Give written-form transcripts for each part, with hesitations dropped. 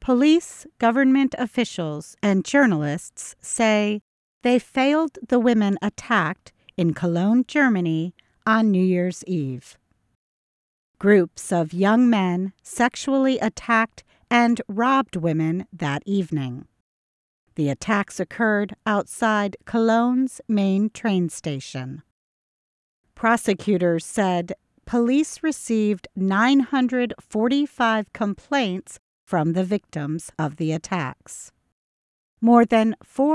Police, government officials, and journalists say they failed the women attacked in Cologne, Germany on New Year's Eve. Groups of young men sexually attacked and robbed women that evening. The attacks occurred outside Cologne's main train station. Prosecutors said police received 945 complaints from the victims of the attacks. More than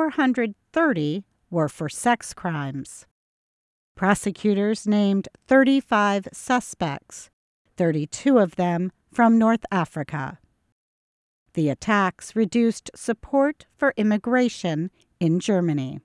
430 were for sex crimes. Prosecutors named 35 suspects, 32 of them from North Africa. The attacks reduced support for immigration in Germany.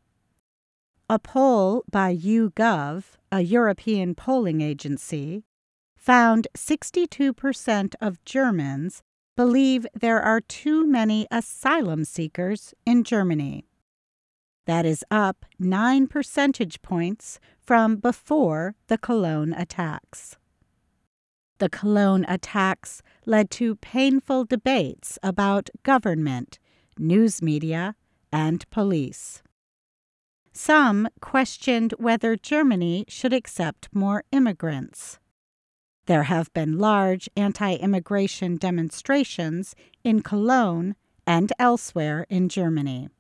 A poll by YouGov, a European polling agency, found 62% of Germans believe there are too many asylum seekers in Germany. That is up 9 percentage points from before the Cologne attacks. The Cologne attacks led to painful debates about government, news media, and police. Some questioned whether Germany should accept more immigrants. There have been large anti-immigration demonstrations in Cologne and elsewhere in Germany.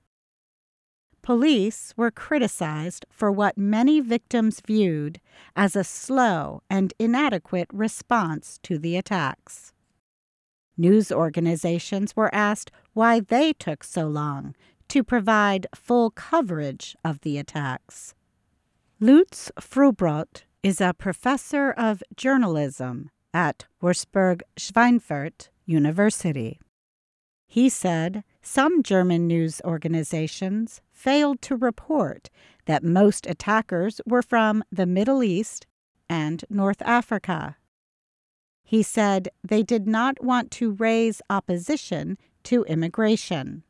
Police were criticized for what many victims viewed as a slow and inadequate response to the attacks. News organizations were asked why they took so long to provide full coverage of the attacks. Lutz Frubrot is a professor of journalism at Würzburg-Schweinfurt University. He said some German news organizations failed to report that most attackers were from the Middle East and North Africa. He said they did not want to raise opposition to immigration.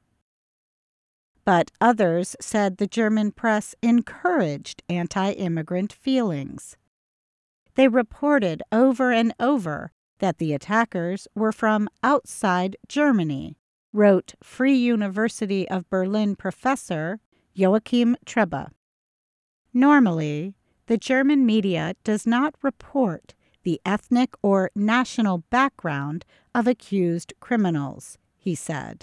But others said the German press encouraged anti-immigrant feelings. They reported over and over that the attackers were from outside Germany, wrote Free University of Berlin professor Joachim Trebe. Normally, the German media does not report the ethnic or national background of accused criminals, he said.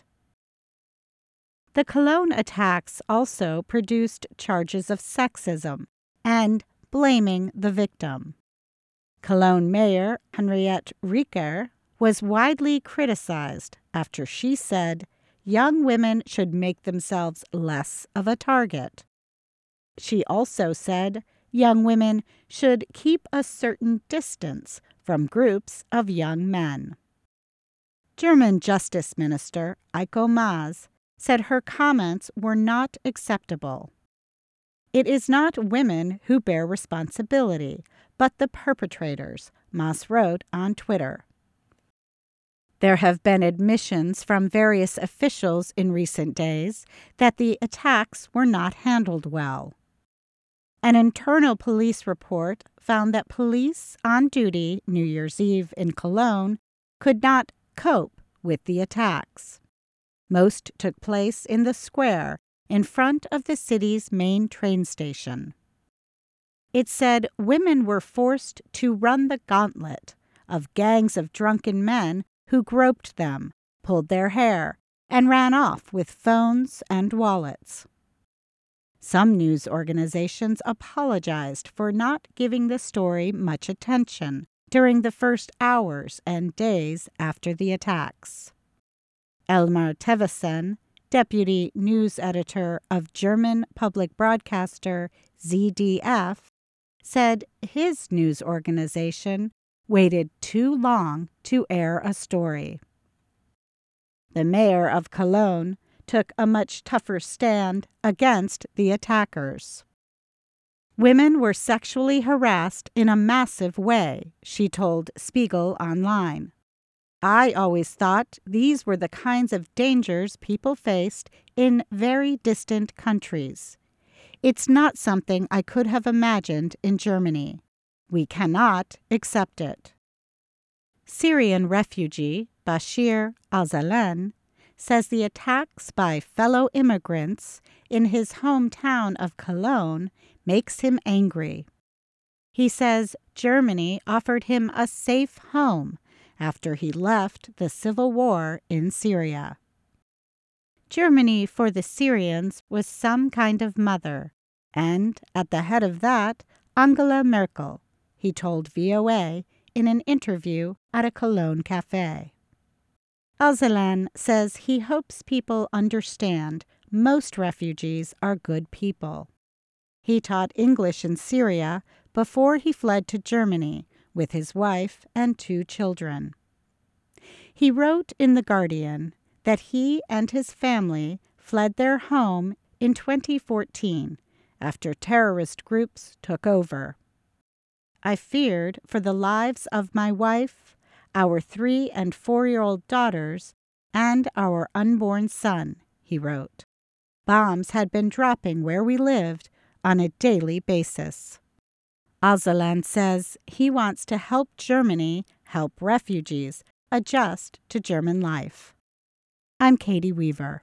The Cologne attacks also produced charges of sexism and blaming the victim. Cologne Mayor Henriette Reker was widely criticized after she said young women should make themselves less of a target. She also said young women should keep a certain distance from groups of young men. German Justice Minister Heiko Maas said her comments were not acceptable. It is not women who bear responsibility, but the perpetrators, Maas wrote on Twitter. There have been admissions from various officials in recent days that the attacks were not handled well. An internal police report found that police on duty New Year's Eve in Cologne could not cope with the attacks. Most took place in the square in front of the city's main train station. It said women were forced to run the gauntlet of gangs of drunken men who groped them, pulled their hair, and ran off with phones and wallets. Some news organizations apologized for not giving the story much attention during the first hours and days after the attacks. Elmar Tevesen, deputy news editor of German public broadcaster ZDF, said his news organization waited too long to air a story. The mayor of Cologne took a much tougher stand against the attackers. Women were sexually harassed in a massive way, she told Spiegel Online. I always thought these were the kinds of dangers people faced in very distant countries. It's not something I could have imagined in Germany. We cannot accept it. Syrian refugee Bashir Al-Zalen, says the attacks by fellow immigrants in his hometown of Cologne makes him angry. He says Germany offered him a safe home after he left the civil war in Syria. Germany for the Syrians was some kind of mother, and at the head of that, Angela Merkel, he told VOA in an interview at a Cologne cafe. Al-Zalen says he hopes people understand most refugees are good people. He taught English in Syria before he fled to Germany with his wife and 2 children. He wrote in The Guardian that he and his family fled their home in 2014 after terrorist groups took over. I feared for the lives of my wife, our 3- and 4-year-old daughters, and our unborn son, he wrote. Bombs had been dropping where we lived on a daily basis. Al-Zalen says he wants to help Germany help refugees adjust to German life. I'm Katie Weaver.